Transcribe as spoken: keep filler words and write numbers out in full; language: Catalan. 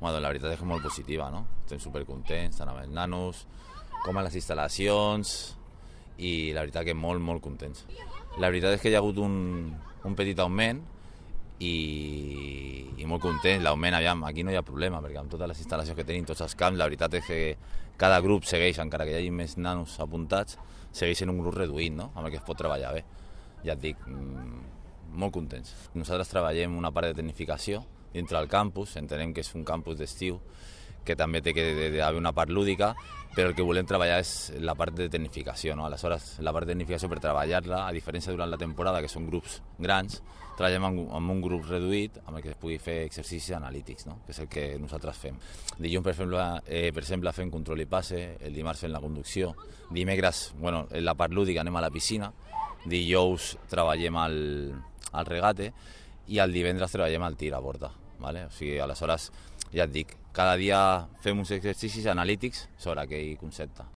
Bueno, la veritat és que és molt positiva, no? Estem supercontents, tant amb els nanos com a les instal·lacions, i la veritat que molt, molt contents. La veritat és que hi ha hagut un, un petit augment i, i molt contents. L'augment, aviam, aquí no hi ha problema, perquè amb totes les instal·lacions que tenim, tots els camps, la veritat és que cada grup segueix, encara que hi hagi més nanos apuntats, segueix sent un grup reduït, no? Amb el que es pot treballar bé. Ja et dic, molt contents. Nosaltres treballem una part de tecnificació dintre del campus, entenem que és un campus d'estiu, que també té que haver una part lúdica, però el que volem treballar és la part de tecnificació, no? Aleshores, la part de tecnificació, per treballar-la, a diferència durant la temporada, que són grups grans, treballem amb, amb un grup reduït amb el que es pugui fer exercicis analítics, no? Que és el que nosaltres fem. Dilluns, per exemple, eh, per exemple, fem control i passe, el dimarts fem la conducció, dimecres, bueno, en la part lúdica anem a la piscina, dijous treballem al, al regate i el divendres treballem al tir a borda, ¿vale? O sigui, aleshores, ja et dic, cada dia fem uns exercicis analítics sobre aquell concepte.